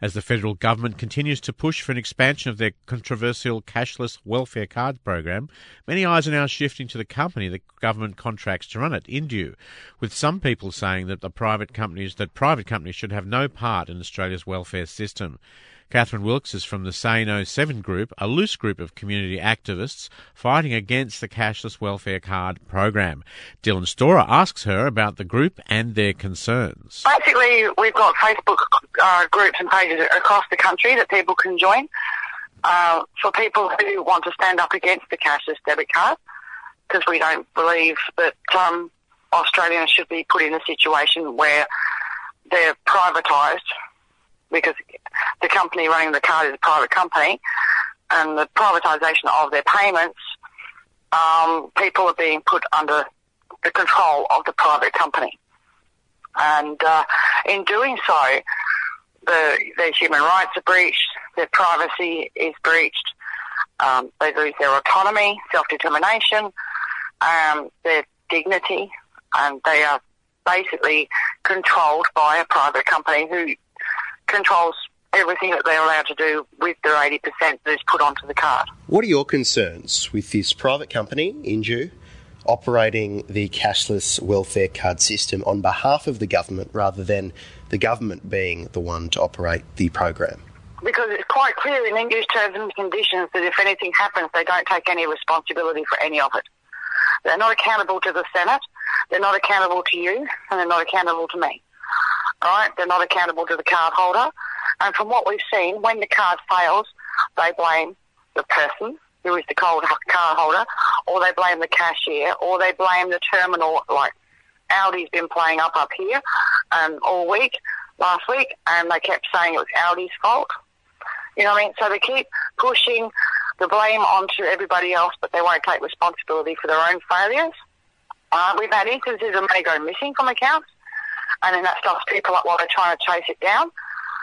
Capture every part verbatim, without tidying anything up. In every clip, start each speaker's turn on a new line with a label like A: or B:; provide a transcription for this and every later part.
A: as the federal government continues to push for an expansion of their controversial cashless welfare cards program. Many eyes are now shifting to the company the government contracts to run it, Indue, with some people saying that the private companies that private companies should have no part in Australia's welfare system. Catherine Wilkes is from the Say No seven group, a loose group of community activists fighting against the cashless welfare card program. Dylan Storer asks her about the group and their concerns.
B: Basically, we've got Facebook uh, groups and pages across the country that people can join uh, for people who want to stand up against the cashless debit card, because we don't believe that um, Australians should be put in a situation where they're privatised, because the company running the card is a private company, and the privatisation of their payments, um, people are being put under the control of the private company. And uh, in doing so, the, their human rights are breached, their privacy is breached, um, they lose their autonomy, self-determination, um, their dignity, and they are basically controlled by a private company who controls everything that they're allowed to do with their eighty percent that is put onto the card.
C: What are your concerns with this private company, Indue, operating the cashless welfare card system on behalf of the government rather than the government being the one to operate the program?
B: Because it's quite clear in Indue's terms and conditions that if anything happens, they don't take any responsibility for any of it. They're not accountable to the Senate, they're not accountable to you, and they're not accountable to me. Right? They're not accountable to the card holder. And from what we've seen, when the card fails, they blame the person who is the card holder, or they blame the cashier, or they blame the terminal, like Aldi's been playing up up here um, all week, last week, and they kept saying it was Aldi's fault. You know what I mean? So they keep pushing the blame onto everybody else, but they won't take responsibility for their own failures. Uh, we've had instances of money go missing from accounts, and then that stops people up while they're trying to chase it down.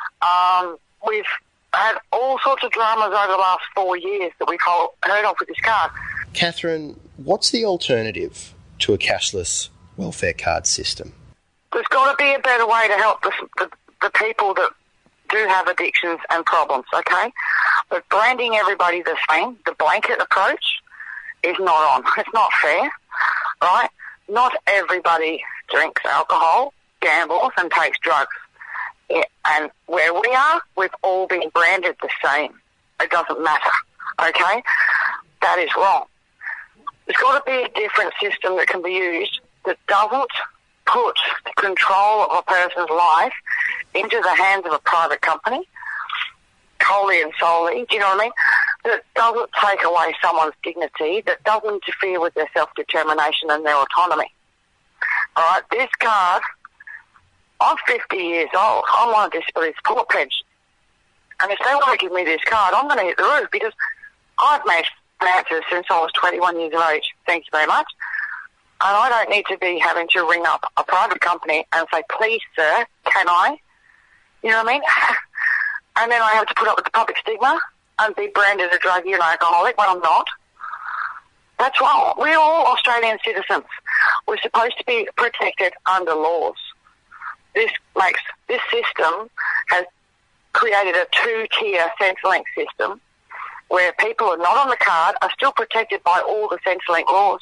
B: Um, we've had all sorts of dramas over the last four years that we've heard of with this card.
C: Catherine, what's the alternative to a cashless welfare card system?
B: There's got to be a better way to help the, the, the people that do have addictions and problems, okay? But branding everybody the same, the blanket approach, is not on. It's not fair, right? Not everybody drinks alcohol, gambles and takes drugs. Yeah, and where we are, we've all been branded the same. It doesn't matter, okay? That is wrong. There's got to be a different system that can be used that doesn't put the control of a person's life into the hands of a private company, wholly and solely, do you know what I mean? That doesn't take away someone's dignity, that doesn't interfere with their self-determination and their autonomy. All right, this card, I'm fifty years old. I'm on a disability support pension. And if they want to give me this card, I'm going to hit the roof, because I've made finances since I was twenty-one years of age. Thank you very much. And I don't need to be having to ring up a private company and say, please, sir, can I? You know what I mean? And then I have to put up with the public stigma and be branded a druggie and alcoholic when I'm not. That's wrong. We're all Australian citizens. We're supposed to be protected under laws. This makes, this system has created a two-tier Centrelink system where people who are not on the card are still protected by all the Centrelink laws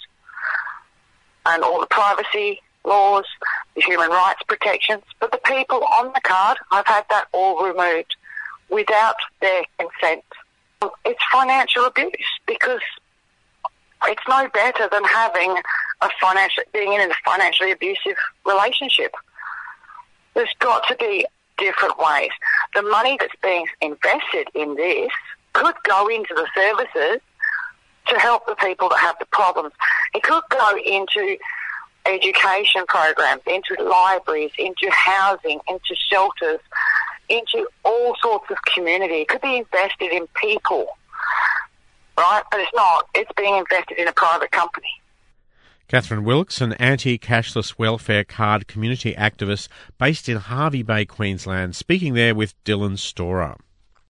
B: and all the privacy laws, the human rights protections, but the people on the card, I've had that all removed without their consent. It's financial abuse, because it's no better than having a financial, being in a financially abusive relationship. There's got to be different ways. The money that's being invested in this could go into the services to help the people that have the problems. It could go into education programs, into libraries, into housing, into shelters, into all sorts of community. It could be invested in people, right? But it's not. It's being invested in a private company.
A: Catherine Wilkes, an anti-cashless welfare card community activist based in Hervey Bay, Queensland, speaking there with Dylan Storer.